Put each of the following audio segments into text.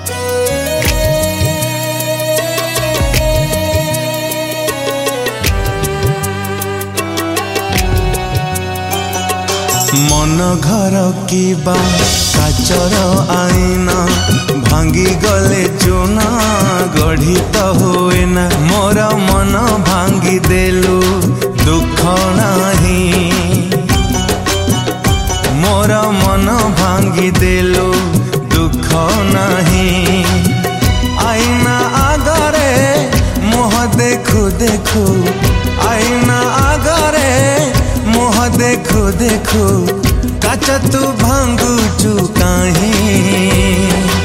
मन घर किबा काचर आईना भांगी गले चूना गढ़ी तो हुए ना। मोर मन भांगी देलु दुख नहीं, मोर मन भांगी देलु दुख नहीं। आईना आगरे मोह देखु देखु, आईना आगरे मोह देखु देखु, काच तू भांगुचु काहीं।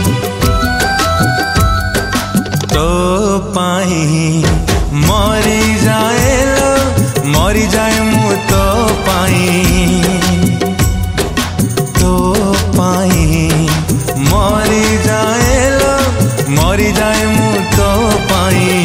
तो पाई मरी जाए लो, मरी जाए मु तो पाई, तो पाई मरी जाए लो, मरी जाए मु तो पाई।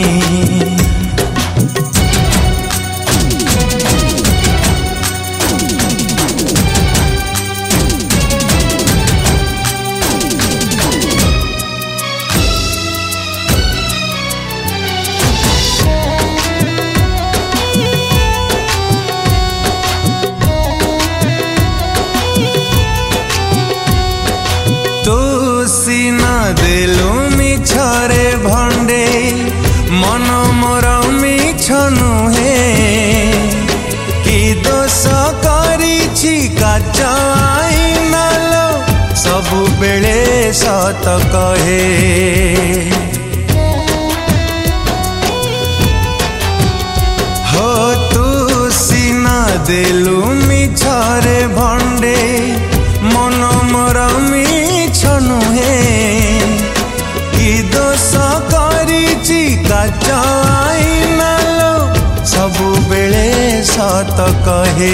सीना देलु मिछरे भंडे, मन मोर मिछ नुहे। कि दोष करिछि काच आईना लो, सबु बेले सत कहे। हो तू सीना देलु मिछरे भंडे, मन मोर मिछ नुहे। कि दोष करिछि काच आईना लो, सबु बेले सत कहे।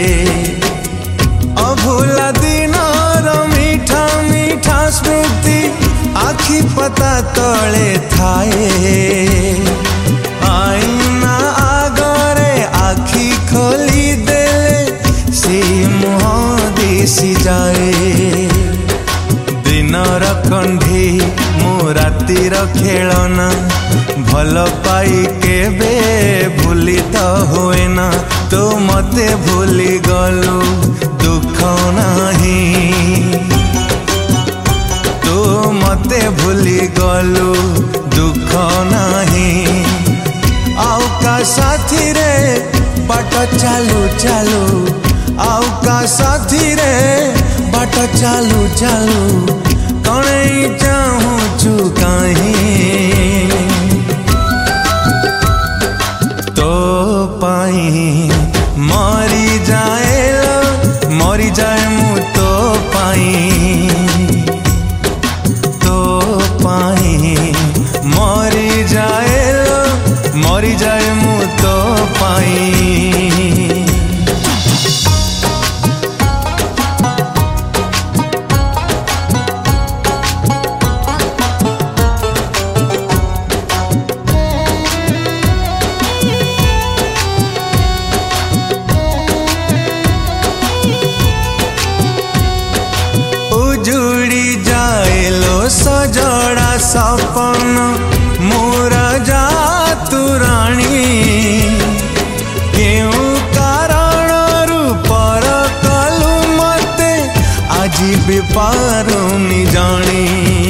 अभुला दिनर मीठा मीठा स्मृति आखि पता तले थाए। आईना आगरे आखि खोली देले से मुह दिशि जाए। दिनर कंढी मु रातिर खेलना, भल पाई केबे भूली तो हुए ना। तो मते भूली गलु दुख नहीं, तो मते भूली गलु दुख नहीं। आउ का साथी रे बाट चालू चालू, आउ का साथी रे बाट चालू चालू, कणे चाहूचु काहीं। तो पाई मरी जाए लो, मरी जाए मु तो पाई, तो पाई मरी जाए लो, मरी जाए मु तो पाई। उजुड़ी जाए लो सजड़ा सपन मोर जातु राणी। केउ कारण रूपर कलु मते आजी भी पारुनी जानी।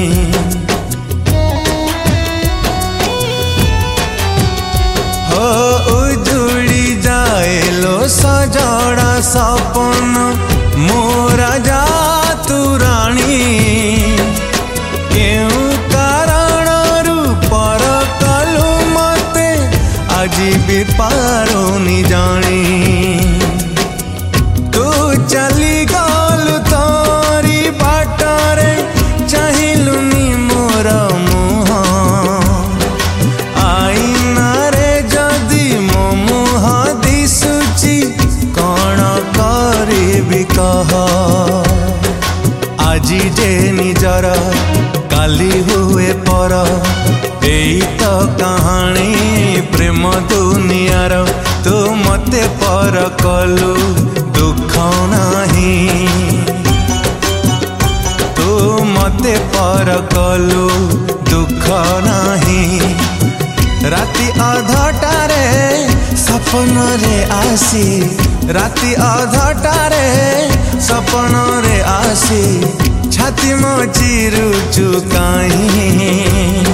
हो उजुड़ी जाए लो सजड़ा सपन मोर जातु राणी। केउ कारण रूपर कलु मते आजी भी पारुनी जानी। तू चली गलु तोरी बाटरे, चाहिलुनी मोर मुह। आईना रे जदि मो मुह दिसुची, कण करिबि कह। आजी जे निजर काली हुए पर, एई तो कहानी प्रेम दुनियार। तू मते पर कलु दुख नहीं, तू मते मते पर कलु दुख नाही राति अधटारे सपन रे आसी राति अधटारे सपन रे आसी छाती मो चिरुचु काहीं